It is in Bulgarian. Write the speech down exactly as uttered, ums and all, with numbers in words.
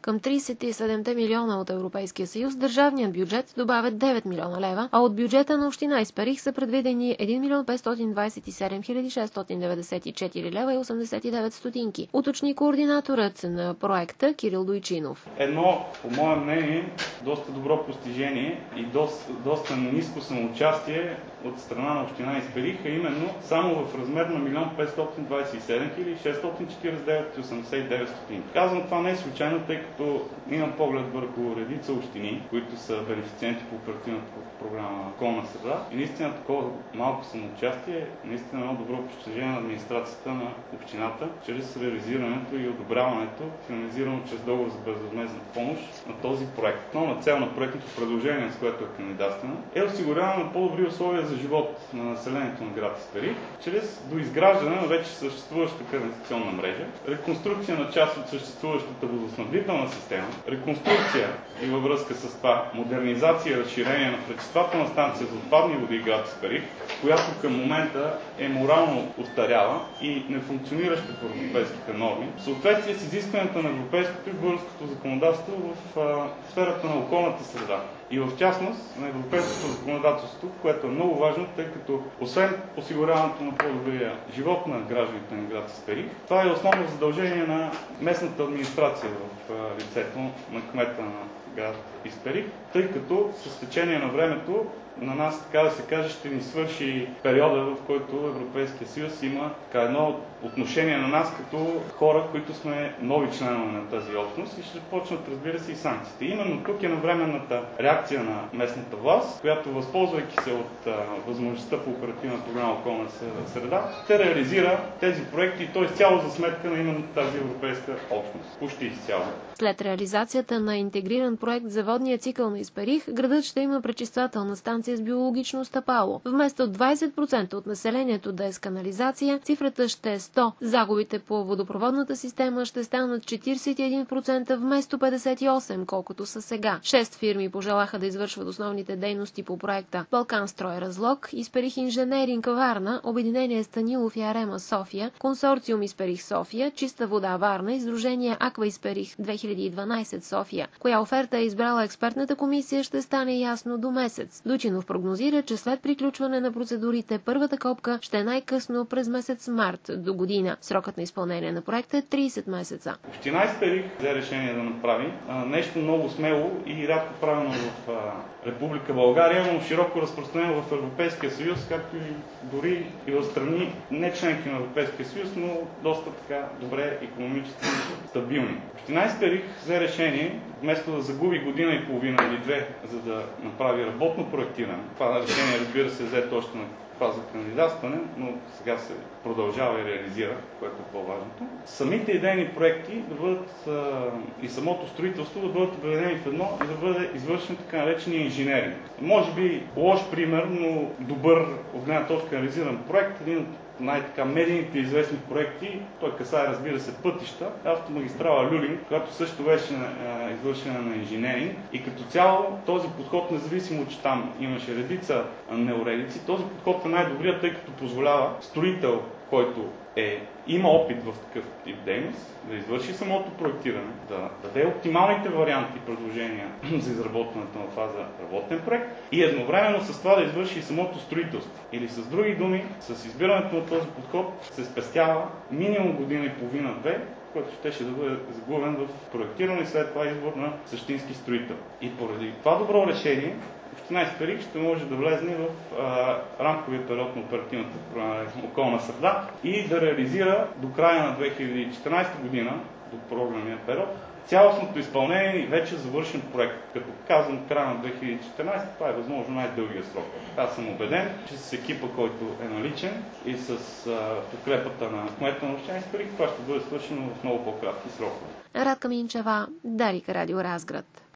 Към тридесет и седем милиона от Европейския съюз държавният бюджет добавя девет милиона лева, а от бюджета на община Исперих са предвидени един милион петстотин двадесет и седем хиляди шестстотин деветдесет и четири лева и осемдесет и девет стотинки. Уточни координаторът на проекта Кирил Дойчинов. Едно, по мое мнение, доста добро постижение и доста, доста ниско самоучастие от страна на община Исперих, а именно само в размер на милион петстотин двадесет и седем хиляди шестстотин четиридесет и девет лева и осемдесет и девет стотинки. Казвам това не е случайно, тъй като имам поглед върху редица общини, които са бенефициенти по оперативната програма Околна среда. И наистина такова малко самоучастие, наистина едно добро постижение на администрацията на общината, чрез реализирането и одобряването, финализирано чрез договор за безвъзмездна помощ на този проект. Основна цел на проектното предложение, с което е кандидатствано, е осигуряване на по-добри условия за живот на населението на град Исперих, чрез доизграждане на вече съществуваща канализационна мрежа, реконструкция на част от съществуващата водоснабдителна система, реконструкция и във връзка с това модернизация и разширение на пречиствателна станция за отпадни води град Исперих, която към момента е морално устаряла и не функционираща по европейските норми, в съответствие с изискванията на европейското и българското законодателство в а, сферата на околната среда. И в частност на европейското законодателство, което е много важно, тъй като освен осигуряването на по-добрия живот на гражданите на град Исперих, това е основно задължение на местната администрация в лицето на кмета на град Исперих, тъй като с течение на времето на нас, така да се каже, ще ни свърши периода, в който Европейския съюз има така едно отношение на нас като хора, които сме нови членове на тази общност и ще почнат, разбира се, и санкциите. Именно тук е навременната реакция на местната власт, която, възползвайки се от а, възможността по оперативна програма Околна среда, ще реализира тези проекти и то изцяло за сметка на именно тази европейска общност. Почти изцяло. След реализацията на интегриран проект за водния цикъл на Исперих, градът ще има пречиствателна станция с биологично стъпало. Вместо двадесет процента от населението да е с канализация, цифрата ще е сто. Загубите по водопроводната система ще станат четиридесет и един процента вместо петдесет и осем процента, колкото са сега. Шест фирми пожелаха да извършват основните дейности по проекта. Балканстрой Разлог, Исперих Инженеринг Варна, Обединение Станилов и Арема София, Консорциум Исперих София, Чиста вода Варна, Издружение Аква Исперих две хиляди и дванадесет София. Коя оферта е избрала експертната комисия, ще стане ясно до месец. Дойчинов прогнозира, че след приключване на процедурите първата копка ще е най-късно през месец март до година. Срокът на изпълнение на проекта е тридесет месеца. Община Исперих взе решение да направи а, нещо много смело и рядко правено в а, Република България, но широко разпространено в Европейския съюз, както и дори и в страни не членки на Европейския съюз, но доста така добре икономически стабилни. Община Исперих взе решение, вместо да загуби година и половина или две, за да направи работно проектиране. Това решение, разбира се, взе точно на фаза кандидатстване, но сега се продължава и реализира, което е по-важното. Самите идейни проекти да бъдат а, и самото строителство да бъдат обединени в едно и да бъде извършен така наречения инженеринг. Може би лош пример, но добър от гледна точка реализиран проект, един от най-така медийните известни проекти, той касае, разбира се, пътища, автомагистрала Люлин, която също беше а, извършена на инженеринг. И като цяло този подход, независимо, че там имаше редица неуредици, този подход е най-добрият, тъй като позволява строител, който е, има опит в такъв тип дейност, да извърши самото проектиране, да даде оптималните варианти и предложения за изработването на фаза работен проект и едновременно с това да извърши и самото строителство. Или с други думи, с избирането на този подход се спестява минимум година и половина-две, който ще, ще да бъде загубен в проектиране и след това избор на същински строител. И поради това добро решение, Община Исперих ще може да влезне в а, рамковия период на оперативната програма Околна среда и да реализира до края на две хиляди и четиринадесета година, до програмния период, цялостното изпълнение и вече завършен проект. Като казвам края на две хиляди и четиринадесета, това е възможно най-дългия срок. Аз съм убеден, че с екипа, който е наличен и с а, подкрепата на кмета на Община Исперих, това ще бъде свършено в много по-кратки срокове. Радка Минчева, Дарик, Радио Разград.